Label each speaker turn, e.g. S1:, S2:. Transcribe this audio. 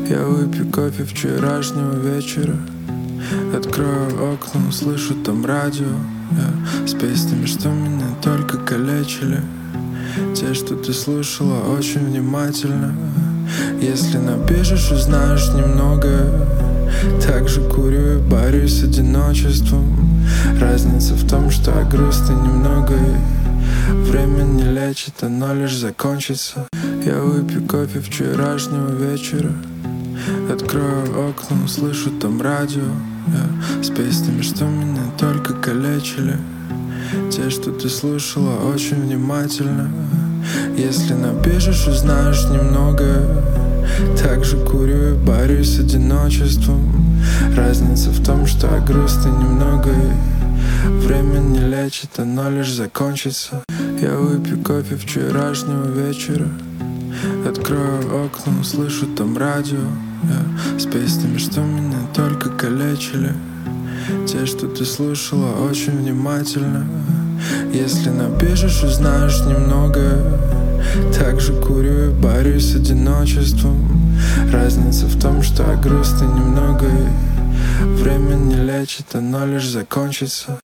S1: Я выпью кофе вчерашнего вечера, открою окна, услышу там радио. Я с песнями, что меня только калечили, те, что ты слушала очень внимательно. Если напишешь, узнаешь немного. Также курю и борюсь с одиночеством. Разница в том, что я грустный немного, и время не лечит, оно лишь закончится. Я выпью кофе вчерашнего вечера, открою окна, услышу там радио. Я с песнями, что меня только калечили, те, что ты слушала очень внимательно. Если напишешь, узнаешь немного. Также курю и борюсь с одиночеством. Разница в том, что я грустный немного, и время не лечит, оно лишь закончится. Я выпью кофе вчерашнего вечера, открою окна, услышу там радио. Я с песнями, что меня только калечили, те, что ты слушала очень внимательно. Если напишешь, узнаешь немного. Также курю и борюсь с одиночеством. Разница в том, что я грустный немного, и время не лечит, оно лишь закончится.